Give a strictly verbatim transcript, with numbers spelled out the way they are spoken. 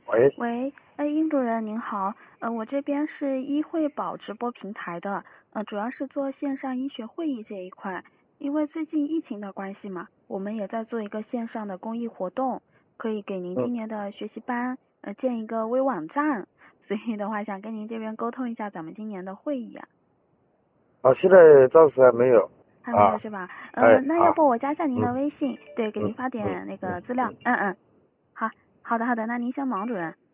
喂， 喂，哎，殷主任您好，呃，我这边是医惠保直播平台的，呃，主要是做线上医学会议这一块，因为最近疫情的关系嘛，我们也在做一个线上的公益活动，可以给您嗯， 今年的学习班，呃，建一个微网站，所以的话想跟您这边沟通一下咱们今年的会议啊， 啊，现在暂时还没有。 还没有啊， 是吧？ 哎， 呃，那要好， 不我加下您嗯的微信，对，给嗯您发嗯点那嗯个资料， 嗯， 嗯嗯，好，好的好的，那您先忙，主任。